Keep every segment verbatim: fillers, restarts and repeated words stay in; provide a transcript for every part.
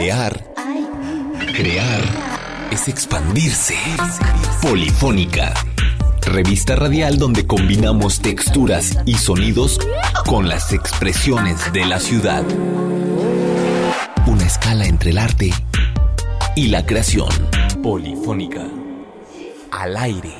Crear, crear es expandirse. Polifónica, revista radial donde combinamos texturas y sonidos con las expresiones de la ciudad. Una escala entre el arte y la creación. Polifónica, al aire.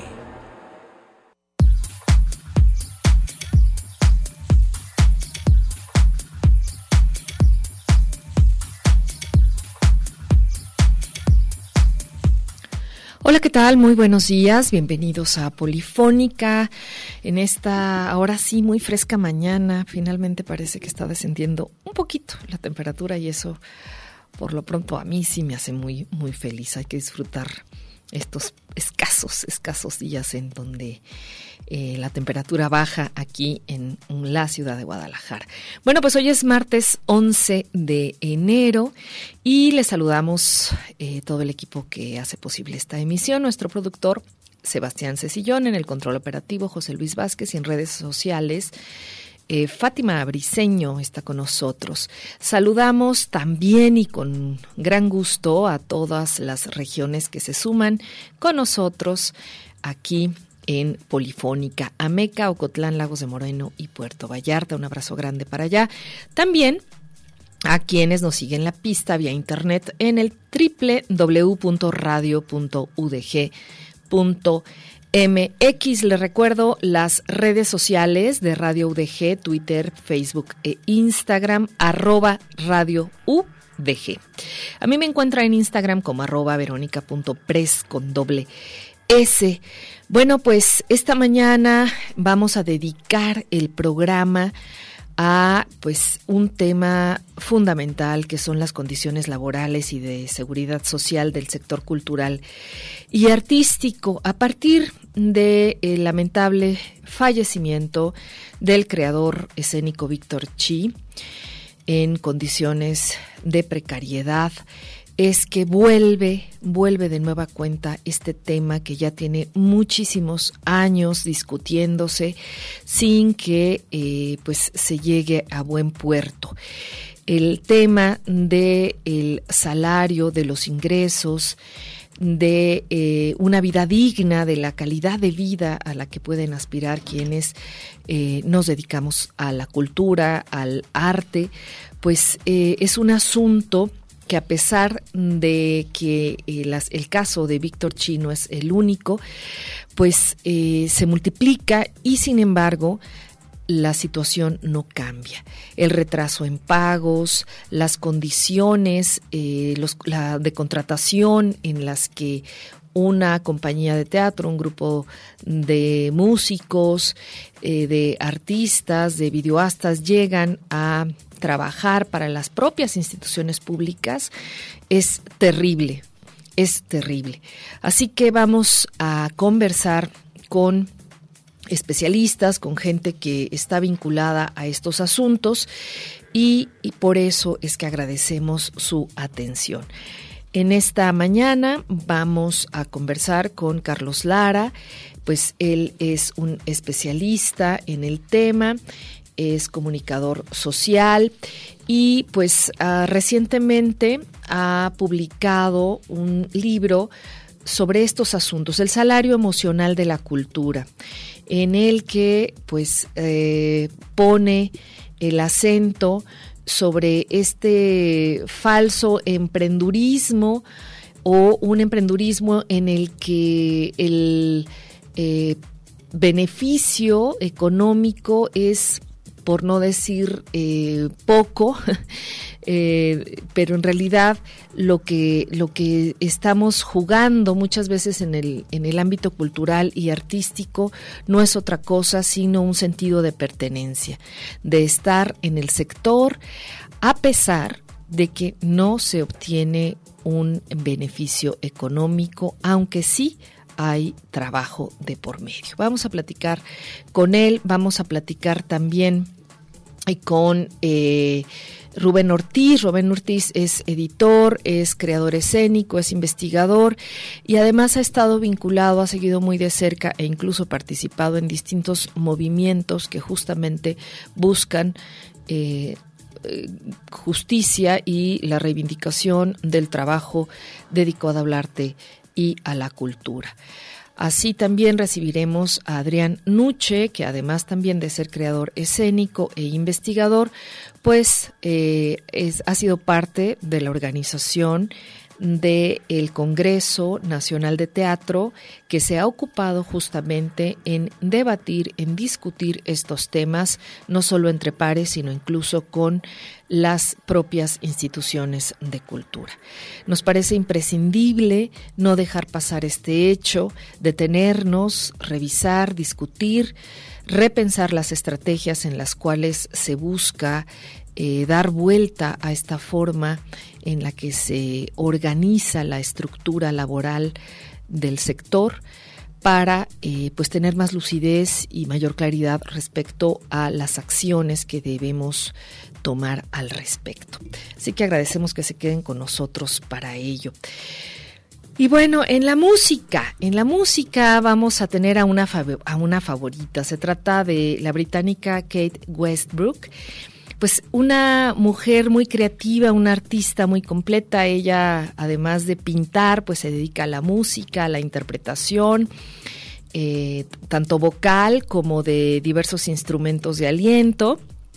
Hola, ¿qué tal? Muy buenos días, bienvenidos a Polifónica en esta, ahora sí, muy fresca mañana. Finalmente parece que está descendiendo un poquito la temperatura y eso, por lo pronto, a mí sí me hace muy, muy feliz. Hay que disfrutar estos escasos, escasos días en donde eh, la temperatura baja aquí en la ciudad de Guadalajara. Bueno, pues hoy es martes once de enero y les saludamos eh, todo el equipo que hace posible esta emisión. Nuestro productor Sebastián Cecillón, en el control operativo José Luis Vázquez y en redes sociales Eh, Fátima Briceño está con nosotros. Saludamos también y con gran gusto a todas las regiones que se suman con nosotros aquí en Polifónica: Ameca, Ocotlán, Lagos de Moreno y Puerto Vallarta. Un abrazo grande para allá. También a quienes nos siguen la pista vía internet en el doble u doble u doble u punto radio punto u d g punto m x. Les recuerdo las redes sociales de Radio U D G, Twitter, Facebook e Instagram, arroba Radio U D G. A mí me encuentra en Instagram como arroba verónica punto pres con doble S. Bueno, pues esta mañana vamos a dedicar el programa a pues un tema fundamental que son las condiciones laborales y de seguridad social del sector cultural y artístico a partir del lamentable fallecimiento del creador escénico Víctor Chi en condiciones de precariedad. Es que vuelve, vuelve de nueva cuenta este tema que ya tiene muchísimos años discutiéndose sin que eh, pues se llegue a buen puerto. El tema del salario, de los ingresos, de eh, una vida digna, de la calidad de vida a la que pueden aspirar quienes eh, nos dedicamos a la cultura, al arte, pues eh, es un asunto que a pesar de que eh, las, el caso de Víctor Chi no es el único, pues eh, se multiplica y sin embargo la situación no cambia. El retraso en pagos, las condiciones eh, los, la de contratación en las que una compañía de teatro, un grupo de músicos, eh, de artistas, de videoastas llegan a trabajar para las propias instituciones públicas, es terrible, es terrible. Así que vamos a conversar con especialistas, con gente que está vinculada a estos asuntos y, y por eso es que agradecemos su atención. En esta mañana vamos a conversar con Carlos Lara, pues él es un especialista en el tema, es comunicador social y pues uh, recientemente ha publicado un libro sobre estos asuntos, el salario emocional de la cultura, en el que pues eh, pone el acento sobre este falso emprendurismo o un emprendurismo en el que el eh, beneficio económico es, por no decir eh, poco, eh, pero en realidad lo que lo que estamos jugando muchas veces en el en el ámbito cultural y artístico no es otra cosa sino un sentido de pertenencia, de estar en el sector a pesar de que no se obtiene un beneficio económico, aunque sí hay trabajo de por medio. Vamos a platicar con él, vamos a platicar también con eh, Rubén Ortiz. Rubén Ortiz es editor, es creador escénico, es investigador y además ha estado vinculado, ha seguido muy de cerca e incluso participado en distintos movimientos que justamente buscan eh, eh, justicia y la reivindicación del trabajo dedicado al arte y a la cultura. Así también recibiremos a Adrián Nuche, que además también de ser creador escénico e investigador, pues eh, es, ha sido parte de la organización del Congreso Nacional de Teatro, que se ha ocupado justamente en debatir, en discutir estos temas, no solo entre pares, sino incluso con las propias instituciones de cultura. Nos parece imprescindible no dejar pasar este hecho, detenernos, revisar, discutir, repensar las estrategias en las cuales se busca eh, dar vuelta a esta forma en la que se organiza la estructura laboral del sector para eh, pues tener más lucidez y mayor claridad respecto a las acciones que debemos tomar al respecto. Así que agradecemos que se queden con nosotros para ello. Y bueno, en la música, en la música vamos a tener a una, a una favorita. Se trata de la británica Kate Westbrook. Pues una mujer muy creativa, una artista muy completa. Ella, además de pintar, pues se dedica a la música, a la interpretación, eh, tanto vocal como de diversos instrumentos de aliento.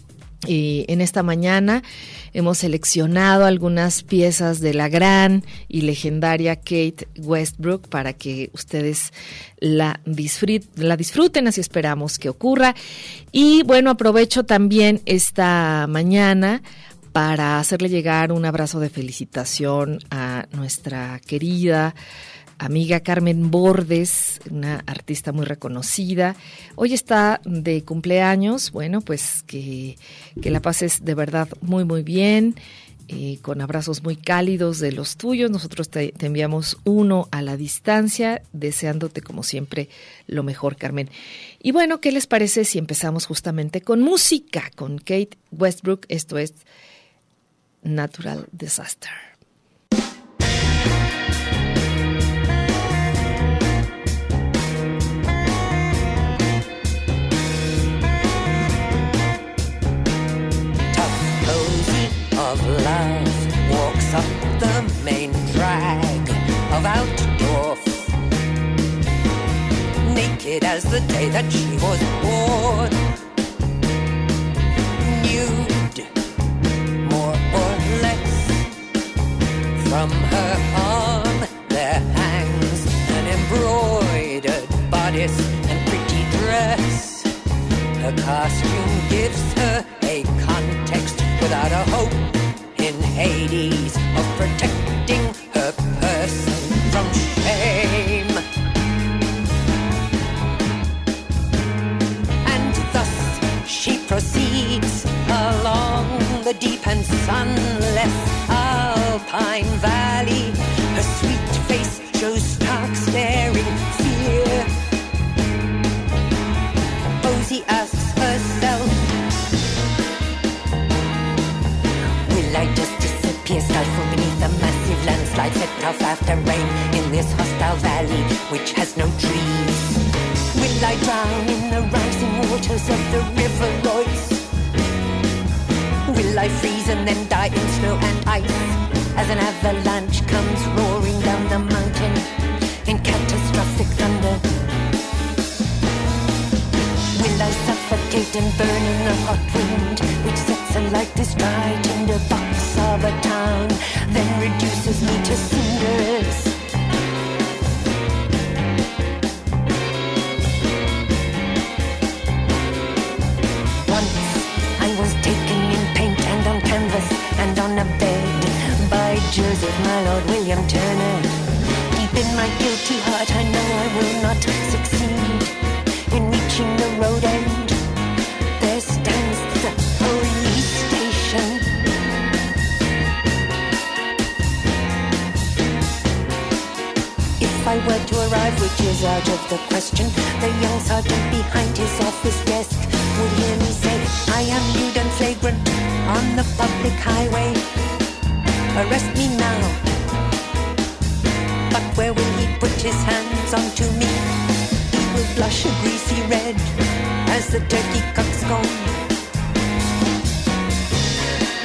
Y en esta mañana hemos seleccionado algunas piezas de la gran y legendaria Kate Westbrook para que ustedes la disfruten, la disfruten, así esperamos que ocurra. Y bueno, aprovecho también esta mañana para hacerle llegar un abrazo de felicitación a nuestra querida amiga Carmen Bordes, una artista muy reconocida. Hoy está de cumpleaños. Bueno, pues que, que la pases de verdad muy, muy bien, eh, con abrazos muy cálidos de los tuyos. Nosotros te, te enviamos uno a la distancia, deseándote como siempre lo mejor, Carmen. Y bueno, ¿qué les parece si empezamos justamente con música, con Kate Westbrook? Esto es Natural Disaster. Of love walks up the main drag of Altdorf, naked as the day that she was born, nude, more or less. From her arm there hangs an embroidered bodice and pretty dress. Her costume gives her a context without a hope in Hades of protecting her person from shame. And thus she proceeds along the deep and sunless Alpine Valley. Her sweet face shows stark staring fear. Rosie asks herself, will I just disappear, stifle beneath a massive landslide, set off after rain in this hostile valley which has no trees? Will I drown in the rising waters of the river Royce? Will I freeze and then die in snow and ice as an avalanche comes roaring down the mountain in catastrophic thunder? Will I suffocate and burn in the hot wind which sets alight this dry tinder box of a town, then reduces me to cinders? Once I was taken in paint and on canvas and on a bed by Joseph, my Lord William Turner. Deep in my guilty heart I know I will not succeed in reaching the road end. There stands the police station. If I were to arrive, which is out of the question, the young sergeant behind his office desk would hear me say, I am nude and flagrant on the public highway. Arrest me now. But where will he put his hands onto me? Will blush a greasy red as the turkey cock's gone.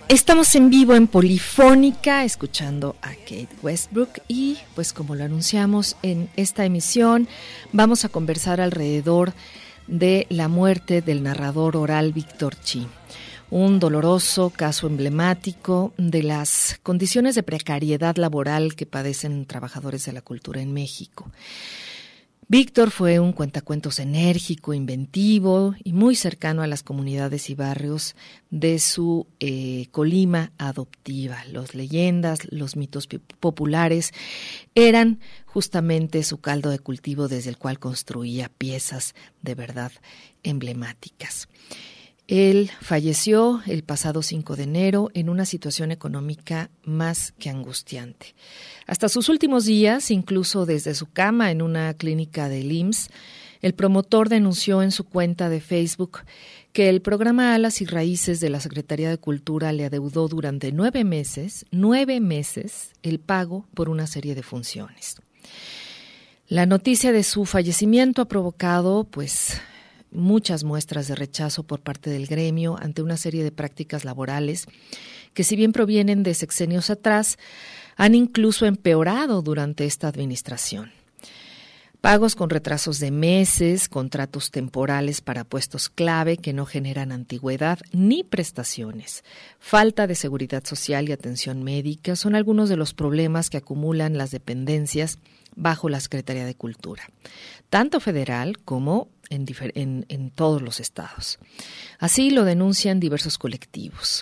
Estamos en vivo en Polifónica, escuchando a Kate Westbrook y, pues como lo anunciamos en esta emisión, vamos a conversar alrededor de la muerte del narrador oral Víctor Chi. Un doloroso caso emblemático de las condiciones de precariedad laboral que padecen trabajadores de la cultura en México. Víctor fue un cuentacuentos enérgico, inventivo y muy cercano a las comunidades y barrios de su eh, Colima adoptiva. Las leyendas, los mitos populares eran justamente su caldo de cultivo desde el cual construía piezas de verdad emblemáticas. Él falleció el pasado cinco de enero en una situación económica más que angustiante. Hasta sus últimos días, incluso desde su cama en una clínica del I M S S, el promotor denunció en su cuenta de Facebook que el programa Alas y Raíces de la Secretaría de Cultura le adeudó durante nueve meses, nueve meses, el pago por una serie de funciones. La noticia de su fallecimiento ha provocado, pues, muchas muestras de rechazo por parte del gremio ante una serie de prácticas laborales que, si bien provienen de sexenios atrás, han incluso empeorado durante esta administración. Pagos con retrasos de meses, contratos temporales para puestos clave que no generan antigüedad ni prestaciones, falta de seguridad social y atención médica son algunos de los problemas que acumulan las dependencias bajo la Secretaría de Cultura, tanto federal como en, difer- en, en todos los estados. Así lo denuncian diversos colectivos.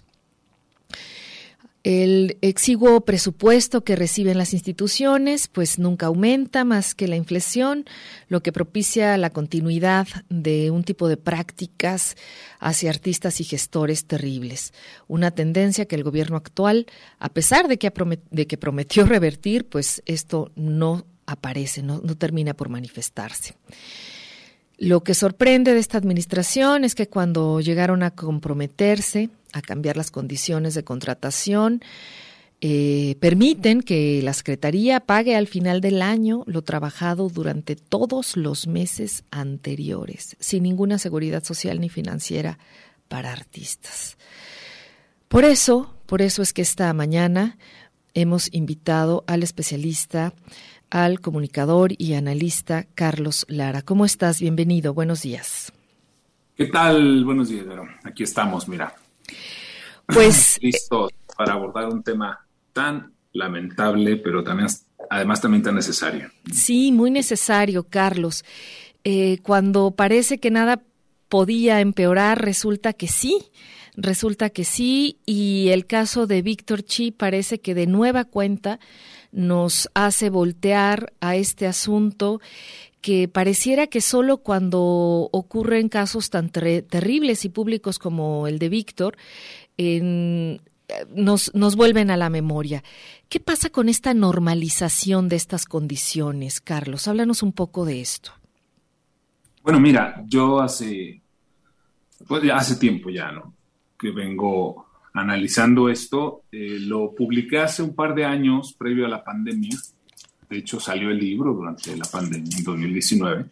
El exiguo presupuesto que reciben las instituciones pues nunca aumenta más que la inflación, lo que propicia la continuidad de un tipo de prácticas hacia artistas y gestores terribles. Una tendencia que el gobierno actual, a pesar de que, promet- de que prometió revertir, pues esto no aparece, no, no termina por manifestarse. Lo que sorprende de esta administración es que cuando llegaron a comprometerse a cambiar las condiciones de contratación, eh, permiten que la Secretaría pague al final del año lo trabajado durante todos los meses anteriores, sin ninguna seguridad social ni financiera para artistas. Por eso, por eso es que esta mañana hemos invitado al especialista, al comunicador y analista Carlos Lara. ¿Cómo estás? Bienvenido, buenos días. ¿Qué tal? Buenos días, Vero. Aquí estamos, mira. Pues listos para abordar un tema tan lamentable, pero también, además también tan necesario. Sí, muy necesario, Carlos. Eh, cuando parece que nada podía empeorar, resulta que sí, resulta que sí, y el caso de Víctor Chi parece que de nueva cuenta nos hace voltear a este asunto que pareciera que solo cuando ocurren casos tan ter- terribles y públicos como el de Víctor, en, nos, nos vuelven a la memoria. ¿Qué pasa con esta normalización de estas condiciones, Carlos? Háblanos un poco de esto. Bueno, mira, yo hace, pues ya hace tiempo ya, ¿no?, que vengo analizando esto. Eh, lo publiqué hace un par de años, previo a la pandemia. De hecho, salió el libro durante la pandemia, en dos mil diecinueve.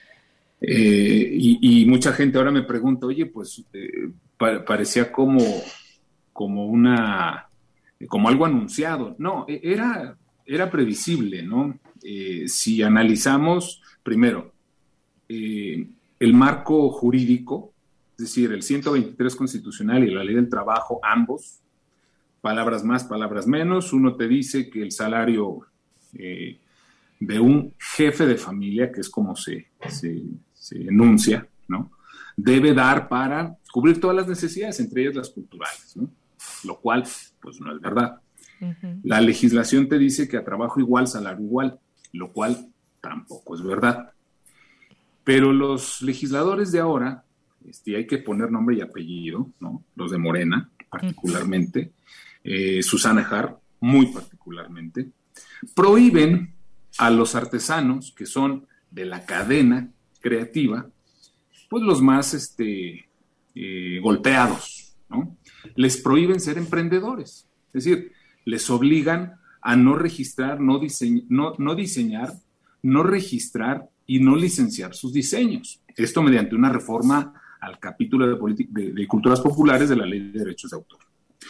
Eh, y, y mucha gente ahora me pregunta, oye, pues eh, pa- parecía como, como una, como algo anunciado. No, era, era previsible, ¿no? Eh, si analizamos, primero, eh, el marco jurídico, es decir, el ciento veintitrés constitucional y la ley del trabajo, ambos, palabras más, palabras menos. Uno te dice que el salario eh, de un jefe de familia, que es como se, se, se enuncia, ¿no?, debe dar para cubrir todas las necesidades, entre ellas las culturales, ¿no?, lo cual, pues, no es verdad. Uh-huh. La legislación te dice que a trabajo igual, salario igual, lo cual tampoco es verdad. Pero los legisladores de ahora, Este, hay que poner nombre y apellido, ¿no?, los de Morena, particularmente, eh, Susana Harp, muy particularmente, prohíben a los artesanos, que son de la cadena creativa, pues los más este, eh, golpeados, ¿no? Les prohíben ser emprendedores, es decir, les obligan a no registrar, no, diseñ- no, no diseñar, no registrar y no licenciar sus diseños. Esto mediante una reforma al capítulo de, política, de, de culturas populares de la Ley de Derechos de Autor.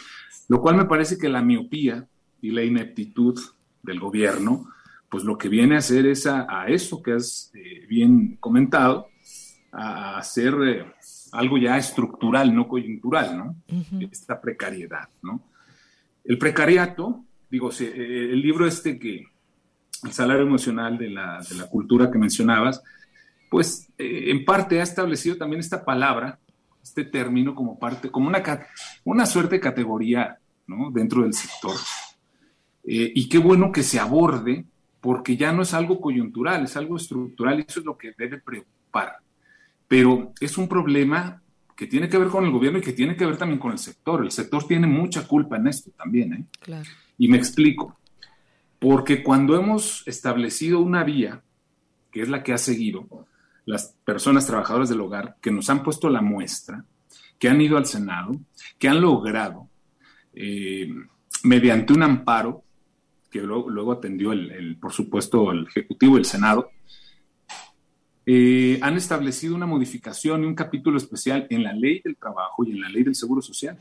Lo cual me parece que la miopía y la ineptitud del gobierno, pues lo que viene a hacer es a, a eso que has eh, bien comentado, a hacer eh, algo ya estructural, no coyuntural, ¿no? Uh-huh. Esta precariedad, ¿no? El precariato, digo, si, eh, el libro este que, el salario emocional de la, de la cultura que mencionabas, pues eh, en parte ha establecido también esta palabra, este término como parte, como una, una suerte de categoría, ¿no? Dentro del sector. Eh, y qué bueno que se aborde, porque ya no es algo coyuntural, es algo estructural, y eso es lo que debe preocupar. Pero es un problema que tiene que ver con el gobierno y que tiene que ver también con el sector. El sector tiene mucha culpa en esto también, ¿eh? Claro. Y me explico. Porque cuando hemos establecido una vía, que es la que ha seguido las personas trabajadoras del hogar, que nos han puesto la muestra, que han ido al Senado, que han logrado, eh, mediante un amparo, que luego, luego atendió, el, el, por supuesto, el Ejecutivo y el Senado, eh, han establecido una modificación y un capítulo especial en la Ley del Trabajo y en la Ley del Seguro Social.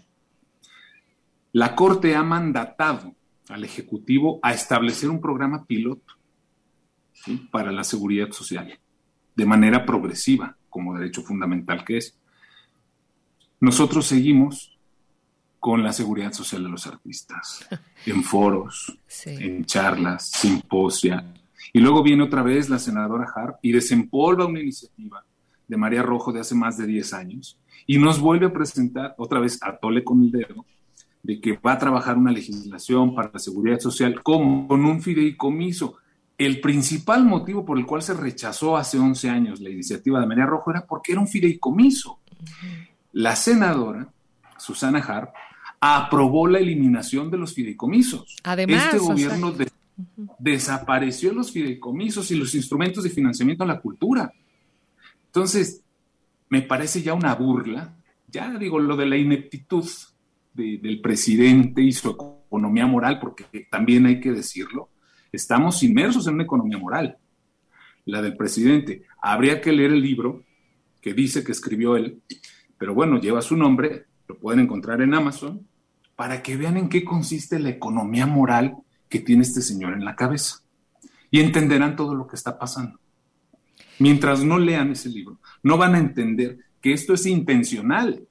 La Corte ha mandatado al Ejecutivo a establecer un programa piloto, ¿sí?, para la seguridad social, de manera progresiva, como derecho fundamental que es. Nosotros seguimos con la seguridad social de los artistas, en foros, sí, en charlas, simposia, y luego viene otra vez la senadora Harp y desempolva una iniciativa de María Rojo de hace más de diez años y nos vuelve a presentar, otra vez a tole con el dedo, de que va a trabajar una legislación para la seguridad social como con un fideicomiso. El principal motivo por el cual se rechazó hace once años la iniciativa de María Rojo era porque era un fideicomiso. Uh-huh. La senadora Susana Harp aprobó la eliminación de los fideicomisos. Además, este gobierno o sea, de, uh-huh. desapareció los fideicomisos y los instrumentos de financiamiento a la cultura. Entonces, me parece ya una burla, ya digo, lo de la ineptitud de, del presidente y su economía moral, porque también hay que decirlo, estamos inmersos en una economía moral, la del presidente. Habría que leer el libro que dice que escribió él, pero bueno, lleva su nombre, lo pueden encontrar en Amazon, para que vean en qué consiste la economía moral que tiene este señor en la cabeza. Y entenderán todo lo que está pasando. Mientras no lean ese libro, no van a entender que esto es intencional.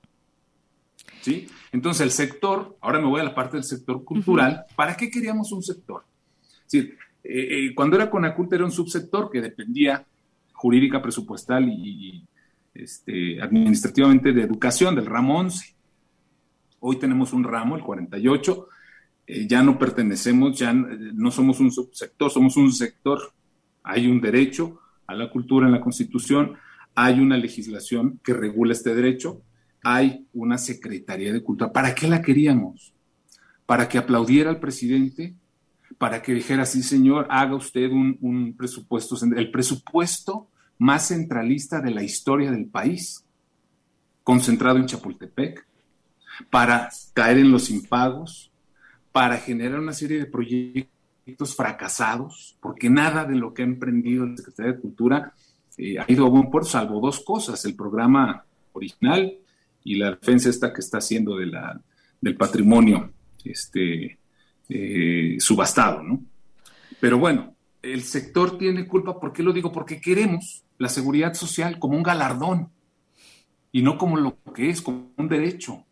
¿Sí? Entonces el sector, ahora me voy a la parte del sector cultural, uh-huh. ¿Para qué queríamos un sector? Es decir, eh, eh, cuando era Conacult era un subsector que dependía jurídica, presupuestal y, y este, administrativamente de educación, del ramo once. Hoy tenemos un ramo, el cuarenta y ocho, eh, ya no pertenecemos, ya no somos un subsector, somos un sector. Hay un derecho a la cultura en la Constitución, hay una legislación que regula este derecho, hay una Secretaría de Cultura. ¿Para qué la queríamos? Para que aplaudiera al presidente, para que dijera, sí señor, haga usted un, un presupuesto, el presupuesto más centralista de la historia del país, concentrado en Chapultepec, para caer en los impagos, para generar una serie de proyectos fracasados, porque nada de lo que ha emprendido la Secretaría de Cultura eh, ha ido a buen puerto, salvo dos cosas, el programa original y la defensa esta que está haciendo de la, del patrimonio este, eh, subastado, ¿no? Pero bueno, el sector tiene culpa. ¿Por qué lo digo? Porque queremos la seguridad social como un galardón y no como lo que es, como un derecho.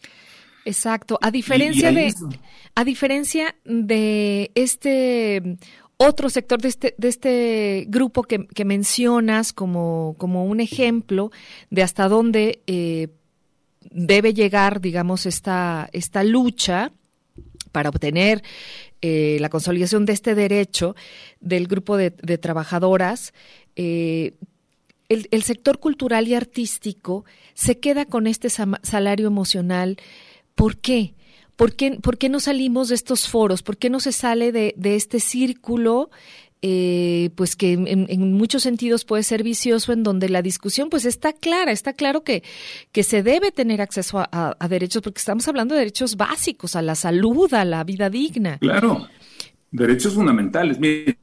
Exacto. A diferencia de, a diferencia de este otro sector, de este, de este grupo que, que mencionas como, como un ejemplo de hasta dónde eh, debe llegar, digamos, esta, esta lucha para obtener eh, la consolidación de este derecho del grupo de, de trabajadoras, eh, el, el sector cultural y artístico se queda con este salario emocional. ¿Por qué? ¿Por qué, por qué no salimos de estos foros? ¿Por qué no se sale de, de este círculo, eh, pues que en, en muchos sentidos puede ser vicioso, en donde la discusión pues está clara, está claro que, que se debe tener acceso a, a, a derechos, porque estamos hablando de derechos básicos, a la salud, a la vida digna? Claro, derechos fundamentales. Mire,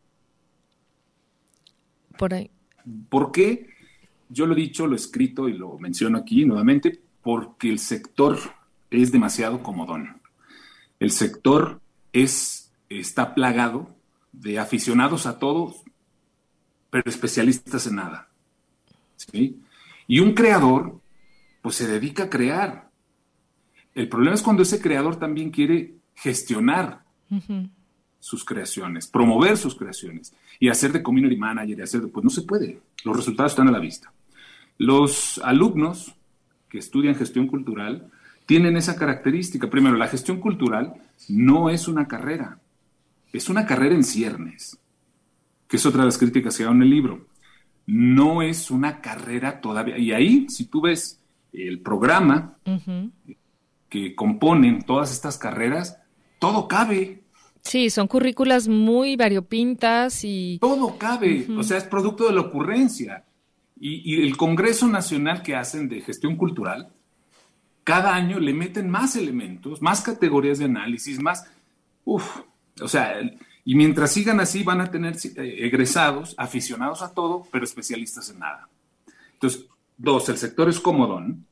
por ahí. ¿Por qué? Yo lo he dicho, lo he escrito y lo menciono aquí nuevamente, porque el sector es demasiado comodón. El sector es, está plagado de aficionados a todo, pero especialistas en nada. ¿Sí? Y un creador, pues se dedica a crear. El problema es cuando ese creador también quiere gestionar uh-huh. sus creaciones, promover sus creaciones y hacer de community manager y hacer de, pues no se puede. Los resultados están a la vista. Los alumnos que estudian gestión cultural tienen esa característica. Primero, la gestión cultural no es una carrera, es una carrera en ciernes, que es otra de las críticas que hago en el libro. No es una carrera todavía. Y ahí, si tú ves el programa uh-huh. que componen todas estas carreras, todo cabe. Sí, son currículas muy variopintas y... Todo cabe, uh-huh. o sea, es producto de la ocurrencia. Y, y el Congreso Nacional que hacen de gestión cultural, cada año le meten más elementos, más categorías de análisis, más... Uf, o sea... Y mientras sigan así van a tener egresados, aficionados a todo, pero especialistas en nada. Entonces, dos, el sector es comodón,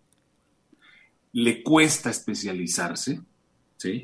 le cuesta especializarse, ¿sí?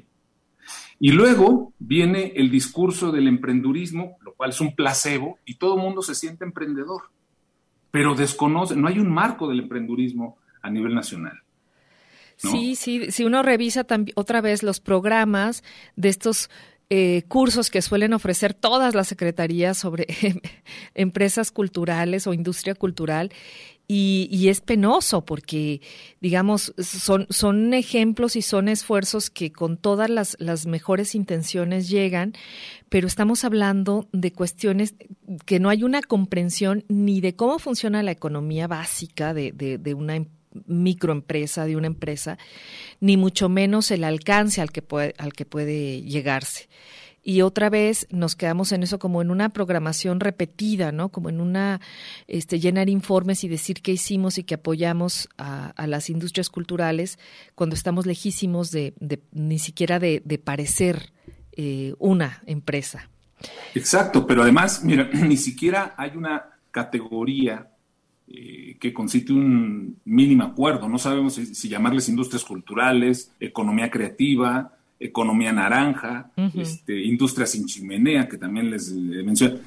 Y luego viene el discurso del emprendurismo, lo cual es un placebo, y todo el mundo se siente emprendedor, pero desconoce, no hay un marco del emprendurismo a nivel nacional. ¿No? Sí, sí, si uno revisa también otra vez los programas de estos... Eh, cursos que suelen ofrecer todas las secretarías sobre eh, empresas culturales o industria cultural y, y es penoso porque, digamos, son, son ejemplos y son esfuerzos que con todas las, las mejores intenciones llegan, pero estamos hablando de cuestiones que no hay una comprensión ni de cómo funciona la economía básica de, de, de una empresa, microempresa, de una empresa, ni mucho menos el alcance al que puede, al que puede llegarse. Y otra vez nos quedamos en eso como en una programación repetida, ¿no? Como en una, este, llenar informes y decir qué hicimos y que apoyamos a, a las industrias culturales cuando estamos lejísimos de, de ni siquiera de, de parecer eh, una empresa. Exacto, pero además, mira, ni siquiera hay una categoría Eh, que consiste un mínimo acuerdo. No sabemos si, si llamarles industrias culturales, economía creativa, economía naranja, uh-huh. este, industria sin chimenea, que también les eh, mencioné.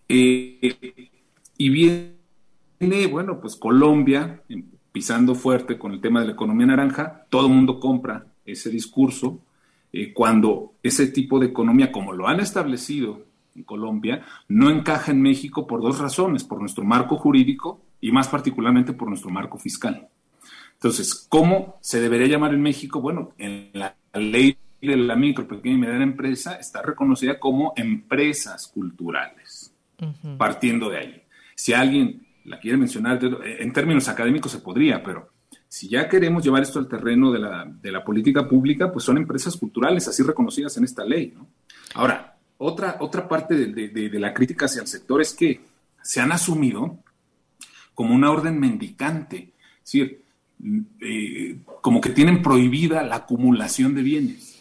Eh, y viene, bueno, pues Colombia, pisando fuerte con el tema de la economía naranja, todo el mundo compra ese discurso, eh, cuando ese tipo de economía, como lo han establecido en Colombia, no encaja en México por dos razones, por nuestro marco jurídico y más particularmente por nuestro marco fiscal. Entonces, ¿cómo se debería llamar en México? Bueno, en la ley de la micro, pequeña y mediana empresa está reconocida como empresas culturales, uh-huh. partiendo de ahí. Si alguien la quiere mencionar, en términos académicos se podría, pero si ya queremos llevar esto al terreno de la, de la política pública, pues son empresas culturales así reconocidas en esta ley, ¿no? Ahora, otra, otra parte de, de, de la crítica hacia el sector es que se han asumido como una orden mendicante, es decir, eh, como que tienen prohibida la acumulación de bienes.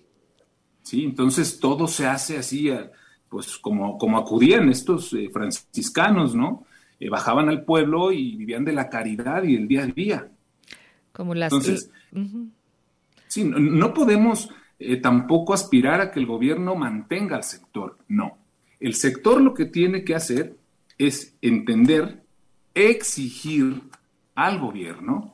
¿Sí? Entonces todo se hace así, pues como, como acudían estos eh, franciscanos, ¿no? Eh, bajaban al pueblo y vivían de la caridad y del día a día. Como las... Entonces, uh-huh. sí, no, no podemos eh, tampoco aspirar a que el gobierno mantenga al sector, no. El sector lo que tiene que hacer es entender, exigir al gobierno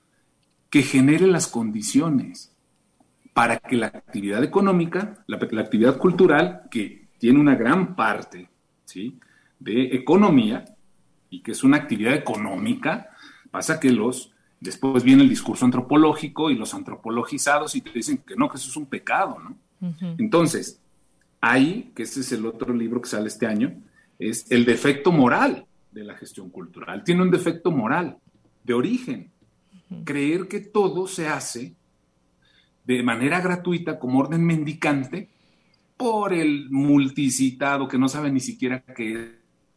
que genere las condiciones para que la actividad económica, la, la actividad cultural, que tiene una gran parte, ¿sí?, de economía y que es una actividad económica, pasa que los, después viene el discurso antropológico y los antropologizados y te dicen que no, que eso es un pecado, ¿no? Uh-huh. Entonces, ahí, que ese es el otro libro que sale este año, es el defecto moral de la gestión cultural. Tiene un defecto moral de origen. Uh-huh. Creer que todo se hace de manera gratuita como orden mendicante por el multicitado, que no sabe ni siquiera qué es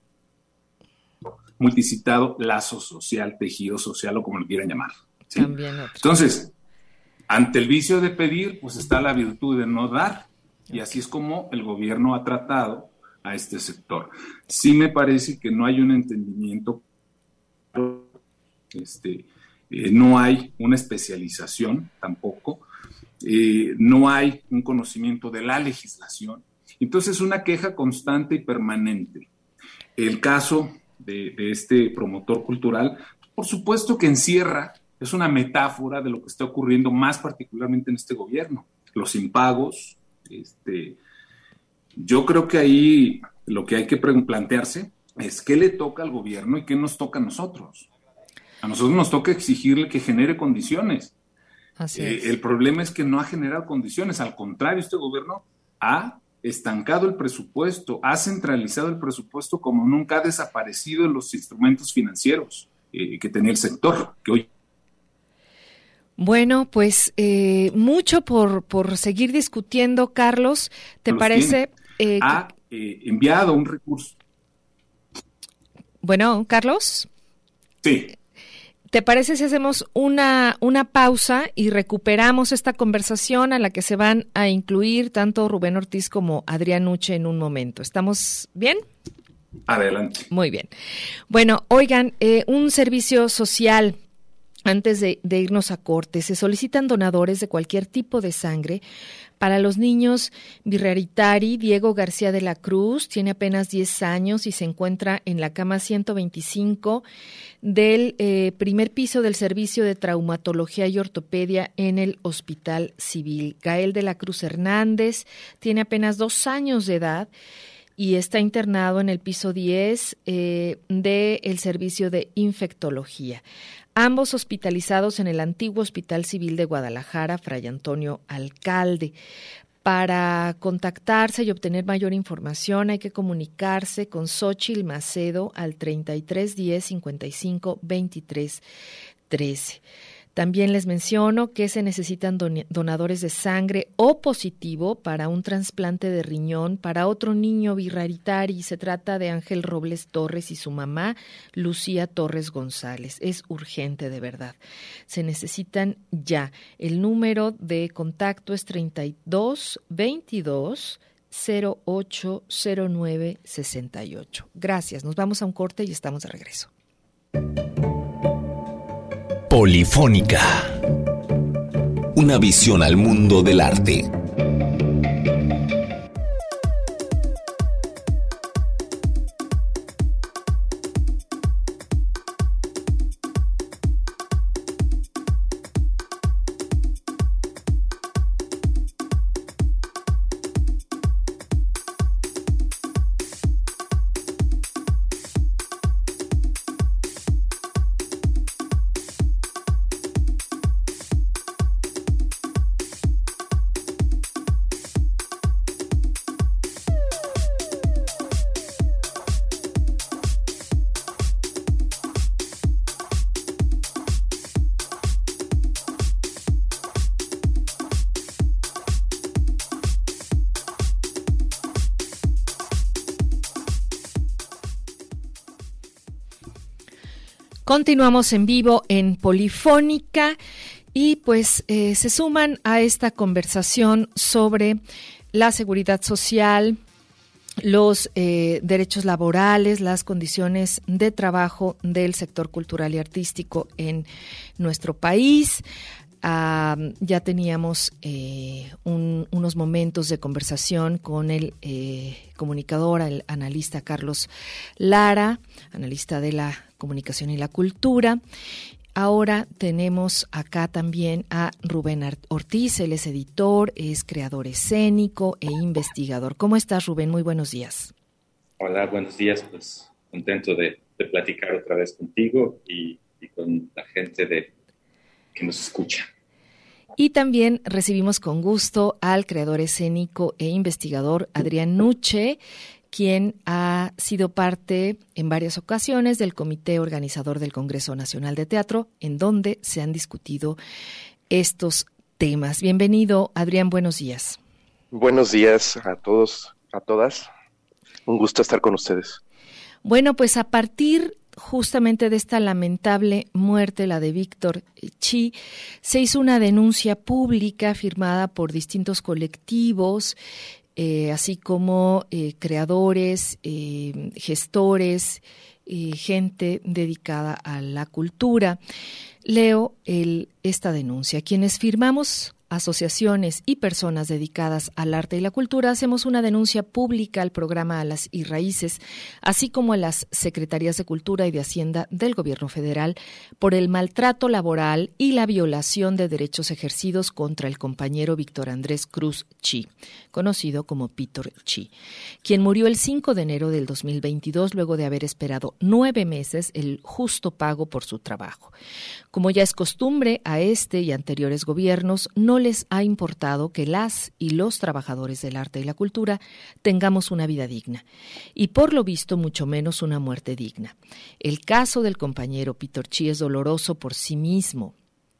multicitado, lazo social, tejido social o como lo quieran llamar, ¿sí? También otro. Entonces, ante el vicio de pedir, pues está la virtud de no dar. Okay. Y así es como el gobierno ha tratado a este sector. Sí me parece que no hay un entendimiento este, eh, no hay una especialización tampoco, eh, no hay un conocimiento de la legislación. Entonces, una queja constante y permanente. El caso de, de este promotor cultural, por supuesto que encierra, es una metáfora de lo que está ocurriendo más particularmente en este gobierno, los impagos. Este, yo creo que ahí lo que hay que plantearse es qué le toca al gobierno y qué nos toca a nosotros. A nosotros nos toca exigirle que genere condiciones. Así Eh, es. el problema es que no ha generado condiciones, al contrario, este gobierno ha estancado el presupuesto, ha centralizado el presupuesto como nunca, ha desaparecido los instrumentos financieros eh, que tenía el sector, que hoy... Bueno, pues eh, mucho por, por seguir discutiendo, Carlos. ¿Te parece? Eh, ha eh, enviado un recurso. Bueno, Carlos. Sí. ¿Te parece si hacemos una, una pausa y recuperamos esta conversación a la que se van a incluir tanto Rubén Ortiz como Adrián Nuche en un momento? ¿Estamos bien? Adelante. Muy bien. Bueno, oigan, eh, un servicio social. Antes de, de irnos a corte, se solicitan donadores de cualquier tipo de sangre para los niños Birraritari. Diego García de la Cruz tiene apenas diez años y se encuentra en la cama ciento veinticinco del eh, primer piso del servicio de traumatología y ortopedia en el Hospital Civil. Gael de la Cruz Hernández tiene apenas dos años de edad y está internado en el piso diez eh, del servicio de infectología. Ambos hospitalizados en el antiguo Hospital Civil de Guadalajara, Fray Antonio Alcalde. Para contactarse y obtener mayor información hay que comunicarse con Xóchitl Macedo al treinta y tres diez cincuenta y cinco veintitrés trece. También les menciono que se necesitan don- donadores de sangre O positivo para un trasplante de riñón para otro niño Birraritari. Se trata de Ángel Robles Torres y su mamá, Lucía Torres González. Es urgente, de verdad. Se necesitan ya. El número de contacto es treinta y dos veintidós cero ocho cero nueve sesenta y ocho. Gracias. Nos vamos a un corte y estamos de regreso. Polifónica. Una visión al mundo del arte. Continuamos en vivo en Polifónica y pues eh, se suman a esta conversación sobre la seguridad social, los eh, derechos laborales, las condiciones de trabajo del sector cultural y artístico en nuestro país. Uh, ya teníamos eh, un, unos momentos de conversación con el eh, comunicador, el analista Carlos Lara, analista de la comunicación y la cultura. Ahora tenemos acá también a Rubén Ortiz, él es editor, es creador escénico e investigador. ¿Cómo estás, Rubén? Muy buenos días. Hola, buenos días. Pues contento de, de platicar otra vez contigo y, y con la gente de que nos escucha. Y también recibimos con gusto al creador escénico e investigador Adrián Nuche, quien ha sido parte en varias ocasiones del comité organizador del Congreso Nacional de Teatro, en donde se han discutido estos temas. Bienvenido, Adrián, buenos días. Buenos días a todos, a todas. Un gusto estar con ustedes. Bueno, pues a partir justamente de esta lamentable muerte, la de Víctor Chi, se hizo una denuncia pública firmada por distintos colectivos, eh, así como eh, creadores, eh, gestores, eh, gente dedicada a la cultura. Leo el, esta denuncia. Quienes firmamos asociaciones y personas dedicadas al arte y la cultura, hacemos una denuncia pública al programa Alas y Raíces, así como a las Secretarías de Cultura y de Hacienda del Gobierno Federal por el maltrato laboral y la violación de derechos ejercidos contra el compañero Víctor Andrés Cruz Chi, conocido como Víctor Chi, quien murió el cinco de enero del dos mil veintidós luego de haber esperado nueve meses el justo pago por su trabajo. Como ya es costumbre, a este y anteriores gobiernos no les ha importado que las y los trabajadores del arte y la cultura tengamos una vida digna, y por lo visto mucho menos una muerte digna. El caso del compañero Víctor Chi es doloroso por sí mismo.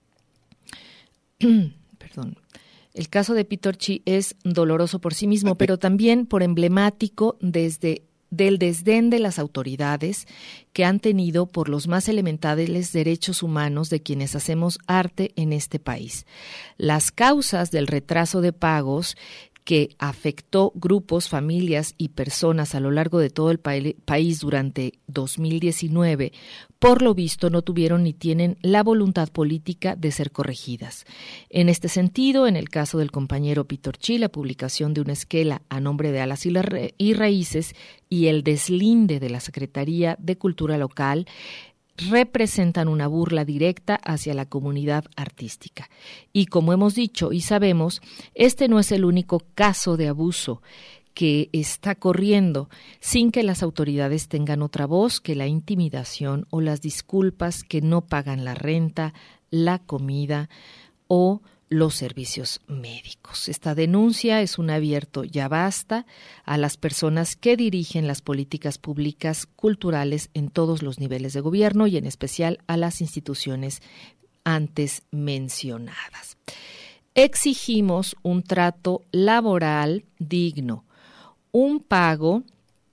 Perdón. El caso de Víctor Chi es doloroso por sí mismo, pero también por emblemático desde del desdén de las autoridades que han tenido por los más elementales derechos humanos de quienes hacemos arte en este país. Las causas del retraso de pagos que afectó grupos, familias y personas a lo largo de todo el pa- país durante dos mil diecinueve, por lo visto no tuvieron ni tienen la voluntad política de ser corregidas. En este sentido, en el caso del compañero Víctor Chi, la publicación de una esquela a nombre de Alas y, la Ra- y Raíces y el deslinde de la Secretaría de Cultura Local representan una burla directa hacia la comunidad artística. Y como hemos dicho y sabemos, este no es el único caso de abuso que está corriendo sin que las autoridades tengan otra voz que la intimidación o las disculpas que no pagan la renta, la comida o los servicios médicos. Esta denuncia es un abierto ya basta a las personas que dirigen las políticas públicas culturales en todos los niveles de gobierno y en especial a las instituciones antes mencionadas. Exigimos un trato laboral digno, un pago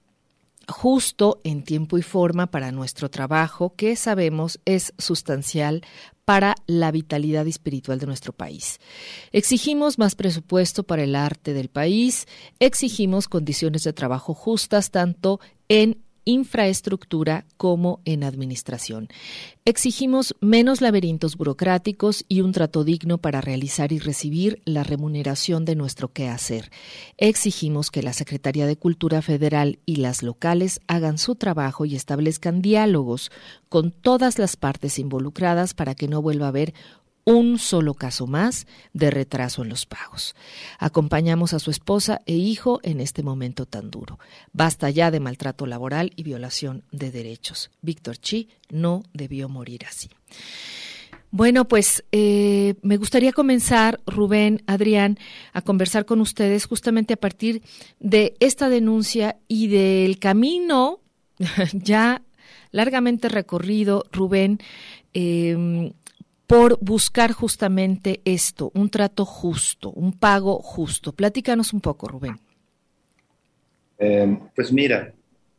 justo en tiempo y forma para nuestro trabajo, que sabemos es sustancial para la vitalidad espiritual de nuestro país. Exigimos más presupuesto para el arte del país, exigimos condiciones de trabajo justas tanto en infraestructura como en administración. Exigimos menos laberintos burocráticos y un trato digno para realizar y recibir la remuneración de nuestro quehacer. Exigimos que la Secretaría de Cultura Federal y las locales hagan su trabajo y establezcan diálogos con todas las partes involucradas para que no vuelva a haber un solo caso más de retraso en los pagos. Acompañamos a su esposa e hijo en este momento tan duro. Basta ya de maltrato laboral y violación de derechos. Víctor Chi no debió morir así. Bueno, pues eh, me gustaría comenzar, Rubén, Adrián, a conversar con ustedes justamente a partir de esta denuncia y del camino ya largamente recorrido, Rubén, eh, por buscar justamente esto, un trato justo, un pago justo. Platícanos un poco, Rubén. Eh, pues mira,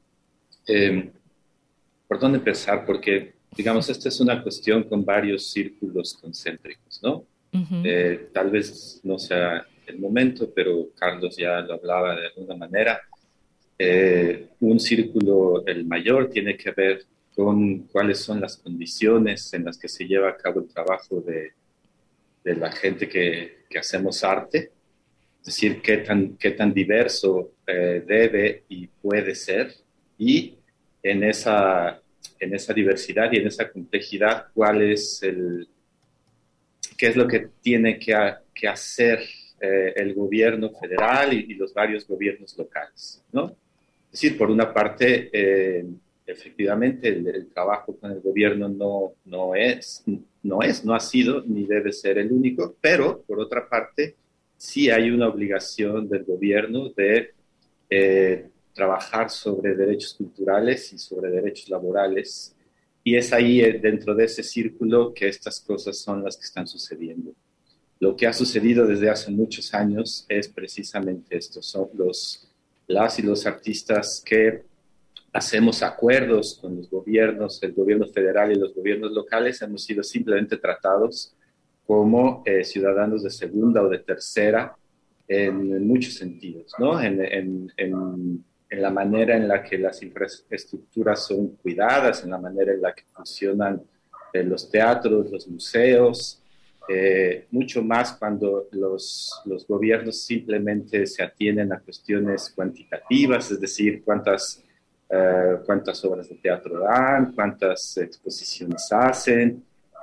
eh, ¿por dónde empezar? Porque, digamos, esta es una cuestión con varios círculos concéntricos, ¿no? Uh-huh. Eh, tal vez no sea el momento, pero Carlos ya lo hablaba de alguna manera. Eh, un círculo, el mayor, tiene que ver con cuáles son las condiciones en las que se lleva a cabo el trabajo de, de la gente que, que hacemos arte, es decir, qué tan, qué tan diverso eh, debe y puede ser, y en esa, en esa diversidad y en esa complejidad, cuál es el, qué es lo que tiene que, a, que hacer eh, el gobierno federal y, y los varios gobiernos locales, ¿no? Es decir, por una parte, eh, efectivamente, el, el trabajo con el gobierno no, no, es, no es, no ha sido, ni debe ser el único, pero, por otra parte, sí hay una obligación del gobierno de eh, trabajar sobre derechos culturales y sobre derechos laborales, y es ahí, eh, dentro de ese círculo, que estas cosas son las que están sucediendo. Lo que ha sucedido desde hace muchos años es precisamente esto, son los, las y los artistas que hacemos acuerdos con los gobiernos, el gobierno federal y los gobiernos locales, hemos sido simplemente tratados como eh, ciudadanos de segunda o de tercera en, en muchos sentidos, ¿no? En, en, en, en la manera en la que las infraestructuras son cuidadas, en la manera en la que funcionan eh, los teatros, los museos, eh, mucho más cuando los, los gobiernos simplemente se atienen a cuestiones cuantitativas, es decir, cuántas, eh, cuántas obras de teatro dan, cuántas exposiciones hacen,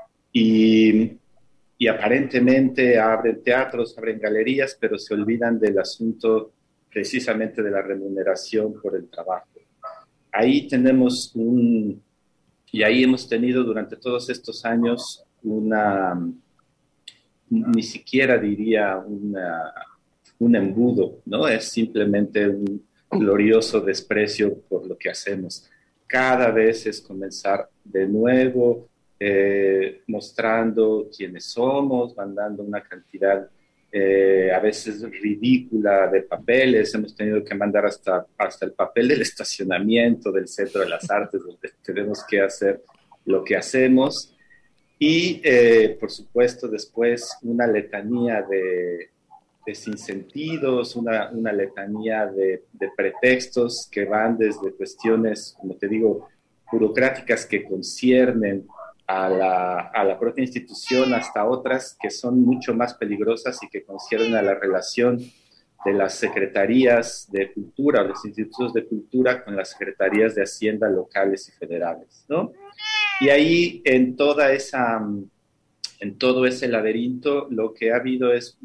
y, y aparentemente abren teatros, abren galerías, pero se olvidan del asunto precisamente de la remuneración por el trabajo. Ahí tenemos un, y ahí hemos tenido durante todos estos años una, ni siquiera diría una, un embudo, ¿no? Es simplemente un glorioso desprecio por lo que hacemos. Cada vez es comenzar de nuevo, eh, mostrando quiénes somos, mandando una cantidad Eh, a veces ridícula de papeles. Hemos tenido que mandar hasta, hasta el papel del estacionamiento del Centro de las Artes, donde tenemos que hacer lo que hacemos. Y, eh, por supuesto, después una letanía de, de sinsentidos, una, una letanía de, de pretextos que van desde cuestiones, como te digo, burocráticas que conciernen A la, a la propia institución hasta otras que son mucho más peligrosas y que conciernen a la relación de las secretarías de cultura o los institutos de cultura con las secretarías de Hacienda locales y federales, ¿no? Y ahí en toda esa, en todo ese laberinto lo que ha habido es,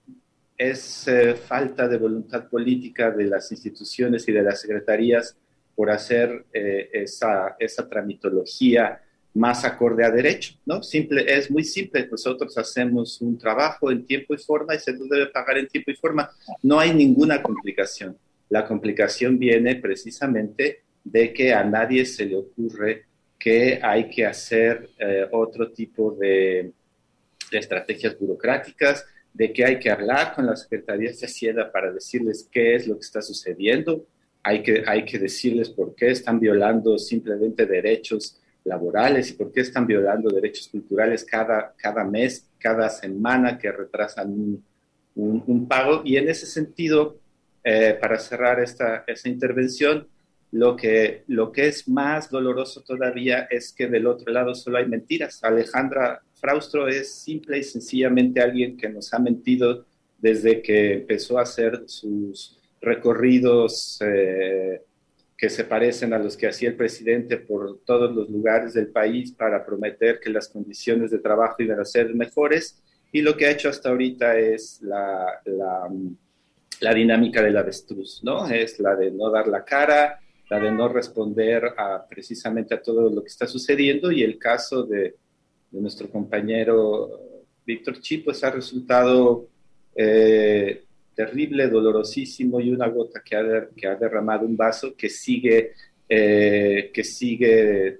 es eh, falta de voluntad política de las instituciones y de las secretarías por hacer eh, esa, esa tramitología más acorde a derecho, ¿no? Simple, es muy simple. Nosotros hacemos un trabajo en tiempo y forma y se nos debe pagar en tiempo y forma. No hay ninguna complicación. La complicación viene precisamente de que a nadie se le ocurre que hay que hacer eh, otro tipo de, de estrategias burocráticas, de que hay que hablar con las secretarías de Hacienda para decirles qué es lo que está sucediendo. Hay que, hay que decirles por qué están violando simplemente derechos laborales y por qué están violando derechos culturales cada, cada mes, cada semana que retrasan un, un, un pago. Y en ese sentido, eh, para cerrar esta, esta intervención, lo que, lo que es más doloroso todavía es que del otro lado solo hay mentiras. Alejandra Fraustro es simple y sencillamente alguien que nos ha mentido desde que empezó a hacer sus recorridos eh, que se parecen a los que hacía el presidente por todos los lugares del país para prometer que las condiciones de trabajo iban a ser mejores, y lo que ha hecho hasta ahorita es la, la, la dinámica del avestruz, ¿no? Es la de no dar la cara, la de no responder a, precisamente a todo lo que está sucediendo, y el caso de, de nuestro compañero Víctor Chi, pues ha resultado eh, terrible, dolorosísimo, y una gota que ha, de, que ha derramado un vaso que sigue, eh, que sigue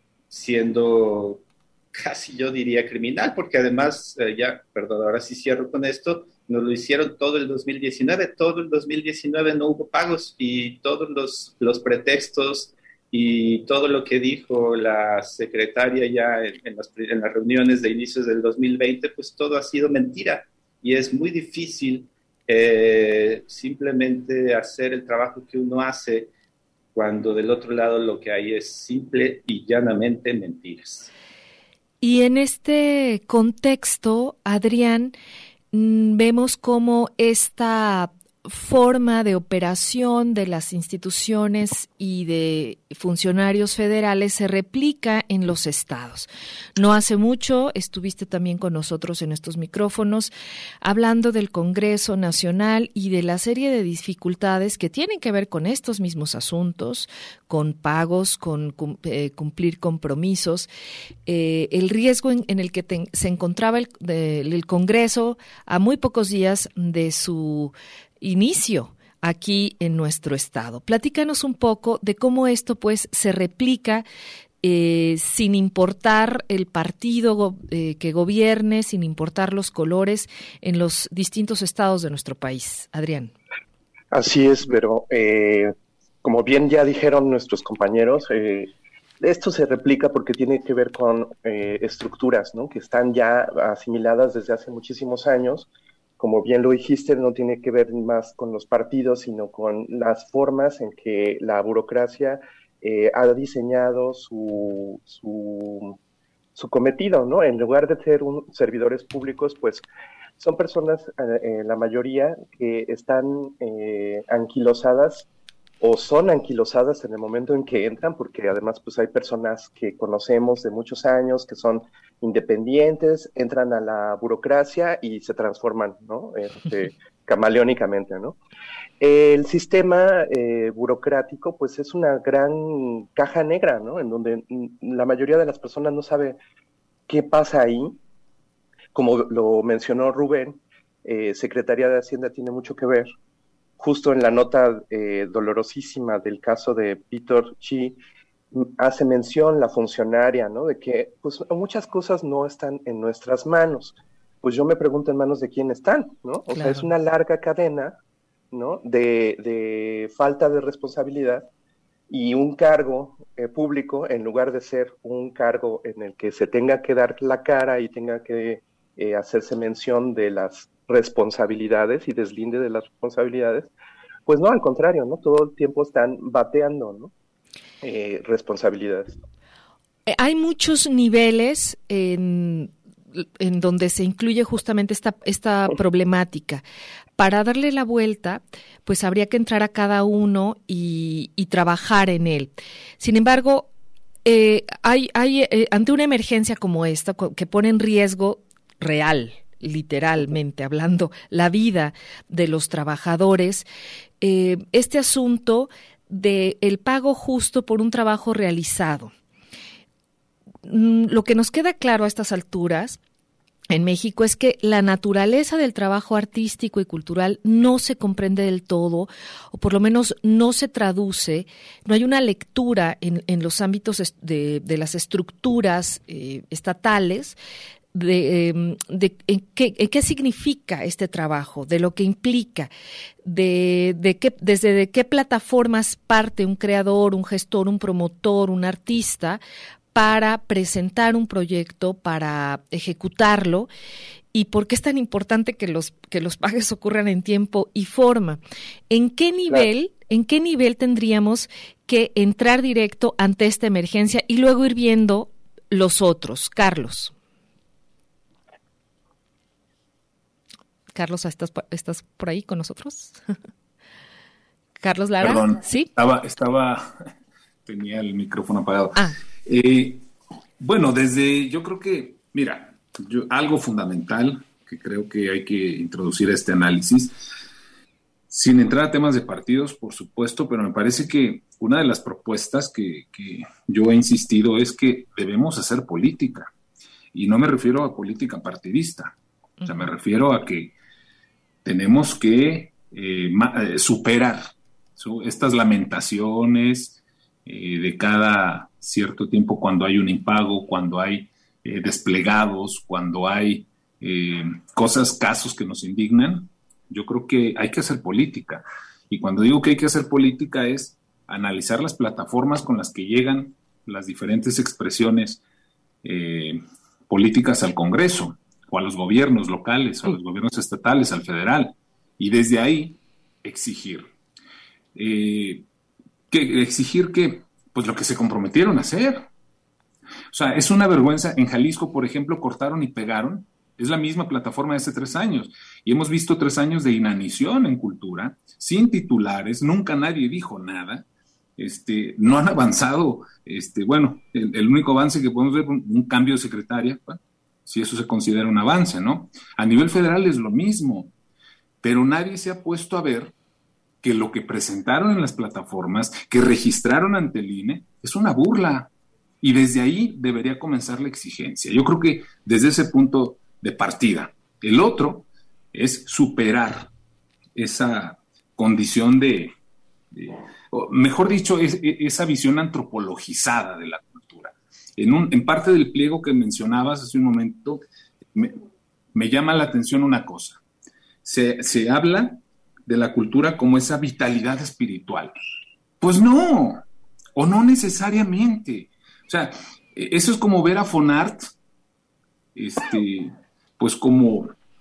siendo casi, yo diría, criminal, porque además, eh, ya, perdón, ahora sí cierro con esto, nos lo hicieron todo el dos mil diecinueve, todo el dos mil diecinueve no hubo pagos, y todos los, los pretextos y todo lo que dijo la secretaria ya en, en, las, en las reuniones de inicios del dos mil veinte, pues todo ha sido mentira, y es muy difícil Eh, simplemente hacer el trabajo que uno hace cuando del otro lado lo que hay es simple y llanamente mentiras. Y en este contexto, Adrián, vemos cómo esta forma de operación de las instituciones y de funcionarios federales se replica en los estados. No hace mucho estuviste también con nosotros en estos micrófonos hablando del Congreso Nacional y de la serie de dificultades que tienen que ver con estos mismos asuntos, con pagos, con eh, cumplir compromisos, eh, el riesgo en, en el que te, se encontraba el, de, el Congreso a muy pocos días de su inicio aquí en nuestro estado. Platícanos un poco de cómo esto pues se replica eh, sin importar el partido eh, que gobierne, sin importar los colores en los distintos estados de nuestro país. Adrián. Así es, pero eh, como bien ya dijeron nuestros compañeros, eh, esto se replica porque tiene que ver con eh, estructuras, ¿no?, que están ya asimiladas desde hace muchísimos años, como bien lo dijiste, no tiene que ver más con los partidos, sino con las formas en que la burocracia eh, ha diseñado su, su, su cometido, ¿no? En lugar de ser un, servidores públicos, pues son personas, eh, la mayoría, que están eh, anquilosadas o son anquilosadas en el momento en que entran, porque además pues hay personas que conocemos de muchos años, que son independientes, entran a la burocracia y se transforman, ¿no? Este, camaleónicamente, ¿no? El sistema eh, burocrático pues es una gran caja negra, ¿no? En donde la mayoría de las personas no sabe qué pasa ahí. Como lo mencionó Rubén, eh, Secretaría de Hacienda tiene mucho que ver. Justo en la nota eh, dolorosísima del caso de Vítor Chi, hace mención la funcionaria, ¿no? De que pues muchas cosas no están en nuestras manos. Pues yo me pregunto en manos de quién están, ¿no? O claro. sea, es una larga cadena, ¿no? De, de falta de responsabilidad y un cargo eh, público, en lugar de ser un cargo en el que se tenga que dar la cara y tenga que eh, hacerse mención de las responsabilidades y deslinde de las responsabilidades, pues no, al contrario, ¿no? Todo el tiempo están bateando, ¿no? Eh, responsabilidades. Hay muchos niveles en, en donde se incluye justamente esta, esta problemática. Para darle la vuelta, pues habría que entrar a cada uno y, y trabajar en él. Sin embargo, eh, hay, hay eh, ante una emergencia como esta, que pone en riesgo real, literalmente hablando, la vida de los trabajadores, eh, este asunto de el pago justo por un trabajo realizado. Lo que nos queda claro a estas alturas en México es que la naturaleza del trabajo artístico y cultural no se comprende del todo, o por lo menos no se traduce, no hay una lectura en, en los ámbitos de, de las estructuras eh, estatales de, de en qué, en qué significa este trabajo, de lo que implica, de, de qué, desde de qué plataformas parte un creador, un gestor, un promotor, un artista para presentar un proyecto, para ejecutarlo, y por qué es tan importante que los que los pagues ocurran en tiempo y forma. ¿En qué nivel, claro. en qué nivel tendríamos que entrar directo ante esta emergencia y luego ir viendo los otros? Carlos. Carlos, ¿estás, estás por ahí con nosotros? Carlos Lara. Perdón, ¿sí? Estaba, estaba, tenía el micrófono apagado. Ah. Eh, bueno, desde, yo creo que, mira, yo, algo fundamental que creo que hay que introducir a este análisis, sin entrar a temas de partidos, por supuesto, pero me parece que una de las propuestas que, que yo he insistido es que debemos hacer política, y no me refiero a política partidista, o sea, me refiero a que tenemos que eh, ma- eh, superar su, estas lamentaciones eh, de cada cierto tiempo cuando hay un impago, cuando hay eh, desplegados, cuando hay eh, cosas, casos que nos indignan. Yo creo que hay que hacer política. Y cuando digo que hay que hacer política es analizar las plataformas con las que llegan las diferentes expresiones eh, políticas al Congreso, o a los gobiernos locales, o a los gobiernos estatales, al federal, y desde ahí exigir. Eh, ¿qué, exigir qué? Pues lo que se comprometieron a hacer. O sea, es una vergüenza. En Jalisco, por ejemplo, cortaron y pegaron. Es la misma plataforma de hace tres años. Y hemos visto tres años de inanición en cultura, sin titulares, nunca nadie dijo nada. Este, no han avanzado. Este, bueno, el, el único avance que podemos ver es un, un cambio de secretaria, bueno, si eso se considera un avance, ¿no? A nivel federal es lo mismo, pero nadie se ha puesto a ver que lo que presentaron en las plataformas, que registraron ante el I N E, es una burla, y desde ahí debería comenzar la exigencia. Yo creo que desde ese punto de partida. El otro es superar esa condición de, de o mejor dicho, es, esa visión antropologizada de la cultura. En, un, en parte del pliego que mencionabas hace un momento, me, me llama la atención una cosa. Se, se habla de la cultura como esa vitalidad espiritual. Pues no, o no necesariamente. O sea, eso es como ver a Fonart, este, pues como,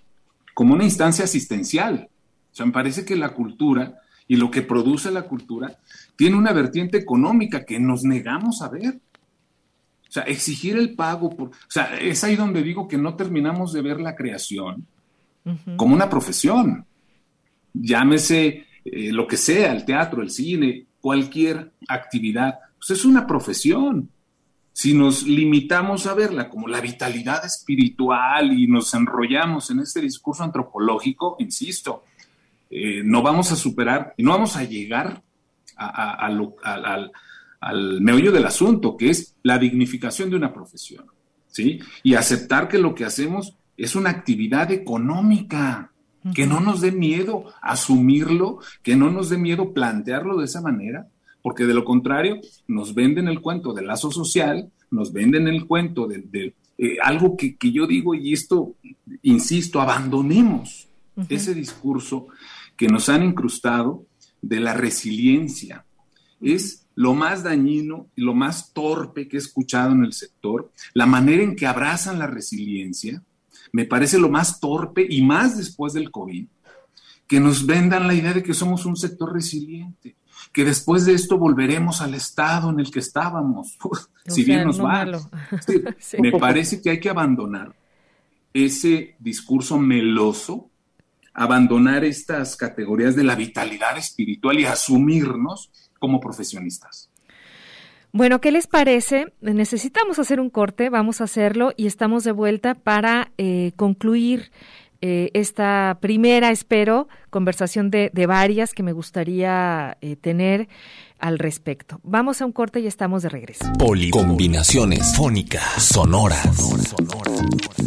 como una instancia asistencial. O sea, me parece que la cultura y lo que produce la cultura tiene una vertiente económica que nos negamos a ver. O sea, exigir el pago, por, o sea, es ahí donde digo que no terminamos de ver la creación uh-huh. como una profesión. Llámese eh, lo que sea, el teatro, el cine, cualquier actividad, pues es una profesión. Si nos limitamos a verla como la vitalidad espiritual y nos enrollamos en este discurso antropológico, insisto, eh, no vamos a superar, no vamos a llegar a, a, a lo, a, al, al meollo del asunto, que es la dignificación de una profesión, ¿sí? Y aceptar que lo que hacemos es una actividad económica, uh-huh. que no nos dé miedo asumirlo, que no nos dé miedo plantearlo de esa manera, porque de lo contrario nos venden el cuento del lazo social, nos venden el cuento de, de eh, algo que, que yo digo, y esto, insisto, abandonemos uh-huh. ese discurso que nos han incrustado de la resiliencia. Es lo más dañino y lo más torpe que he escuchado en el sector. La manera en que abrazan la resiliencia me parece lo más torpe, y más después del COVID, que nos vendan la idea de que somos un sector resiliente, que después de esto volveremos al estado en el que estábamos, si bien nos va. Sí, sí. Me parece que hay que abandonar ese discurso meloso, abandonar estas categorías de la vitalidad espiritual y asumirnos como profesionistas. Bueno, ¿qué les parece? Necesitamos hacer un corte, vamos a hacerlo y estamos de vuelta para eh, concluir eh, esta primera, espero, conversación de, de varias que me gustaría eh, tener al respecto. Vamos a un corte y estamos de regreso. Policombinaciones fónicas sonoras. Sonora.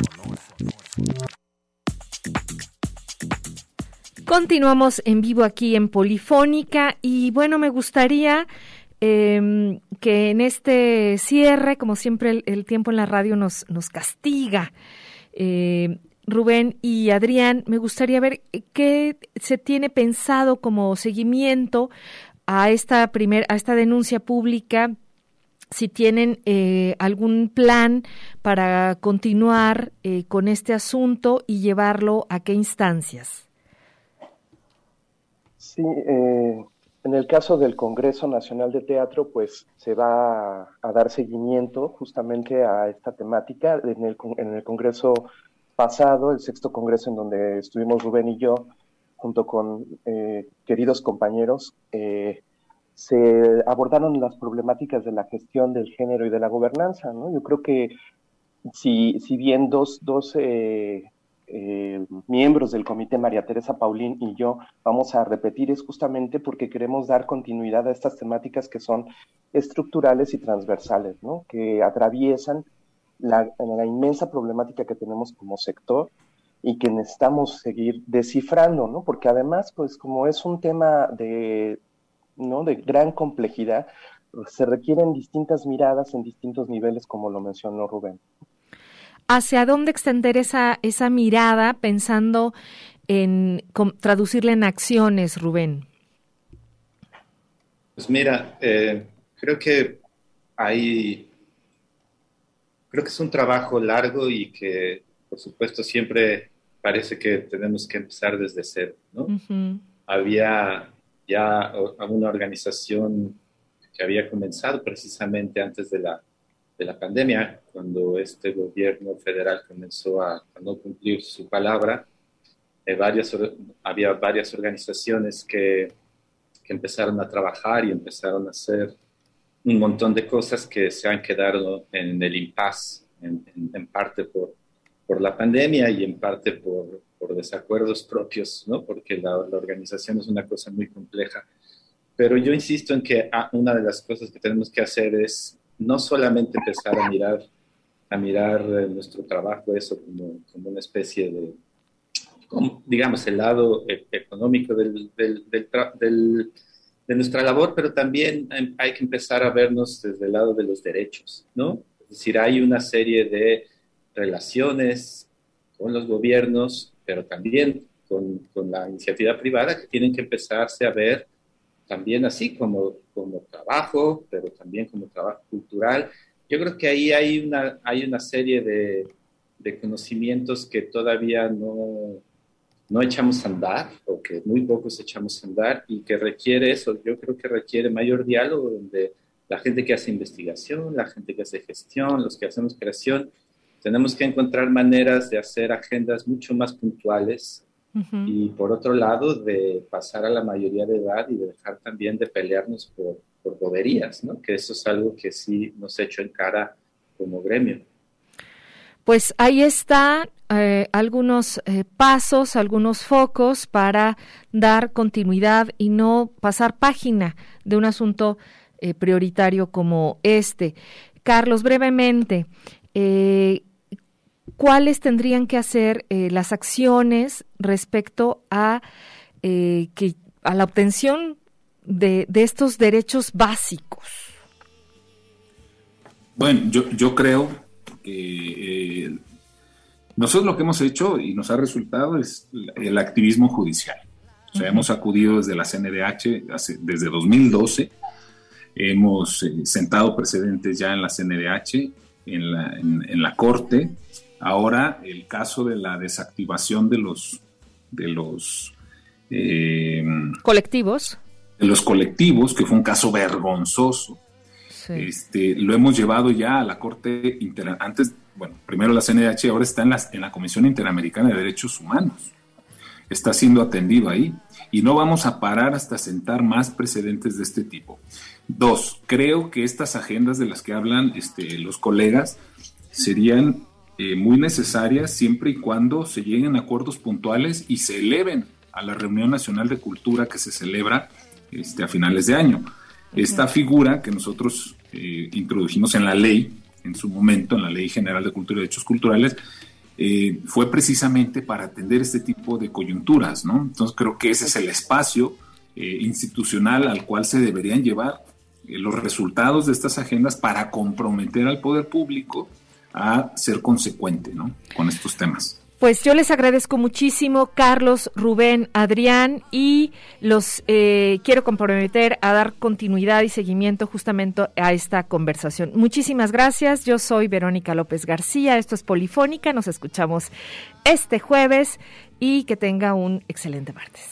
Continuamos en vivo aquí en Polifónica y bueno, me gustaría eh, que en este cierre, como siempre el, el tiempo en la radio nos, nos castiga, eh, Rubén y Adrián, me gustaría ver qué se tiene pensado como seguimiento a esta primer, a esta denuncia pública, si tienen eh, algún plan para continuar eh, con este asunto y llevarlo a qué instancias. Sí, eh, en el caso del Congreso Nacional de Teatro, pues se va a, a dar seguimiento justamente a esta temática. En el, en el Congreso pasado, el sexto Congreso en donde estuvimos Rubén y yo, junto con eh, queridos compañeros, eh, se abordaron las problemáticas de la gestión del género y de la gobernanza, ¿no? Yo creo que si, si bien dos, dos eh, Eh, miembros del comité, María Teresa Paulín y yo, vamos a repetir, es justamente porque queremos dar continuidad a estas temáticas que son estructurales y transversales, ¿no? Que atraviesan la, la inmensa problemática que tenemos como sector y que necesitamos seguir descifrando, ¿no? Porque además, pues como es un tema de, ¿no? de gran complejidad, se requieren distintas miradas en distintos niveles, como lo mencionó Rubén. ¿Hacia dónde extender esa esa mirada pensando en con, traducirla en acciones, Rubén? Pues mira, eh, creo que hay, creo que es un trabajo largo y que, por supuesto, siempre parece que tenemos que empezar desde cero, ¿no? Uh-huh. Había ya una organización que había comenzado precisamente antes de la de la pandemia, cuando este gobierno federal comenzó a, a no cumplir su palabra. Eh, varias, había varias organizaciones que, que empezaron a trabajar y empezaron a hacer un montón de cosas que se han quedado en el impasse, en, en, en parte por, por la pandemia y en parte por, por desacuerdos propios, ¿no? Porque la, la organización es una cosa muy compleja. Pero yo insisto en que ah, una de las cosas que tenemos que hacer es no solamente empezar a mirar, a mirar nuestro trabajo, eso como, como una especie de, como, digamos, el lado económico del, del, del, del, de nuestra labor, pero también hay que empezar a vernos desde el lado de los derechos, ¿no? Es decir, hay una serie de relaciones con los gobiernos, pero también con, con la iniciativa privada que tienen que empezarse a ver también así como, como trabajo, pero también como trabajo cultural. Yo creo que ahí hay una, hay una serie de, de conocimientos que todavía no, no echamos a andar, o que muy pocos echamos a andar, y que requiere eso, yo creo que requiere mayor diálogo, donde la gente que hace investigación, la gente que hace gestión, los que hacemos creación, tenemos que encontrar maneras de hacer agendas mucho más puntuales, uh-huh. y por otro lado, de pasar a la mayoría de edad y de dejar también de pelearnos por, por boberías, ¿no? Que eso es algo que sí nos echo en cara como gremio. Pues ahí está eh, algunos eh, pasos, algunos focos para dar continuidad y no pasar página de un asunto eh, prioritario como este. Carlos, brevemente, eh, ¿cuáles tendrían que hacer eh, las acciones respecto a, eh, que, a la obtención de, de estos derechos básicos? Bueno, yo, yo creo que eh, nosotros lo que hemos hecho y nos ha resultado es el activismo judicial. O sea, uh-huh. hemos acudido desde la C N D H hace, desde dos mil doce, hemos eh, sentado precedentes ya en la C N D H, en la, en, en la Corte. Ahora el caso de la desactivación de los de los eh, colectivos, de los colectivos, que fue un caso vergonzoso. Sí. Este, lo hemos llevado ya a la Corte Inter... Antes, bueno, primero la C N D H, ahora está en la, en la Comisión Interamericana de Derechos Humanos. Está siendo atendido ahí. Y no vamos a parar hasta sentar más precedentes de este tipo. Dos, creo que estas agendas de las que hablan este, los colegas serían eh, muy necesarias siempre y cuando se lleguen a acuerdos puntuales y se eleven a la Reunión Nacional de Cultura que se celebra este, a finales de año. Esta figura que nosotros eh, introdujimos en la ley, en su momento, en la Ley General de Cultura y Derechos Culturales, eh, fue precisamente para atender este tipo de coyunturas, ¿no? Entonces creo que ese es el espacio eh, institucional al cual se deberían llevar eh, los resultados de estas agendas para comprometer al poder público a ser consecuente, ¿no?, con estos temas. Pues yo les agradezco muchísimo, Carlos, Rubén, Adrián, y los eh, quiero comprometer a dar continuidad y seguimiento justamente a esta conversación. Muchísimas gracias. Yo soy Verónica López García. Esto es Polifónica. Nos escuchamos este jueves y que tenga un excelente martes.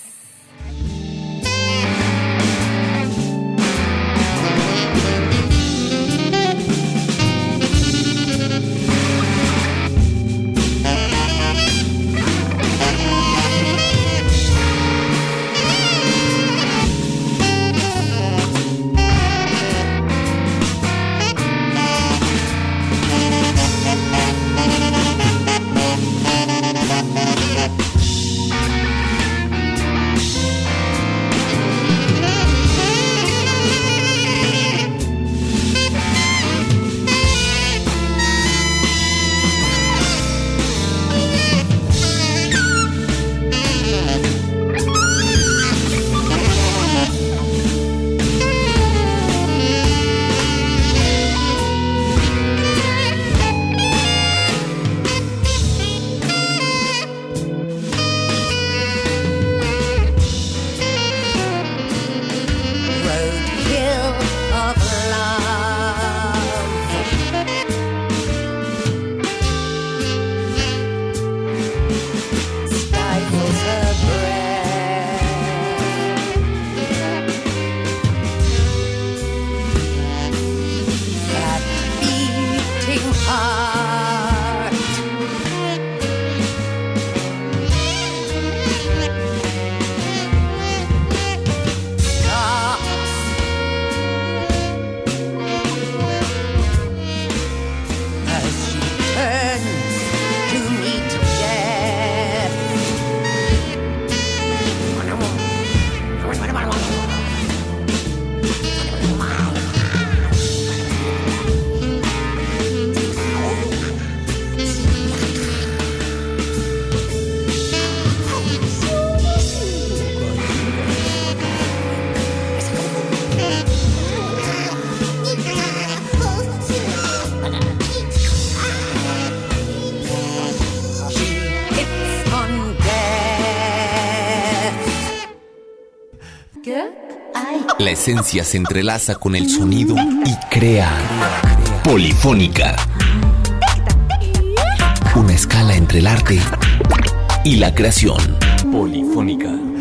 La esencia se entrelaza con el sonido y crea Polifónica. Una escala entre el arte y la creación. Polifónica.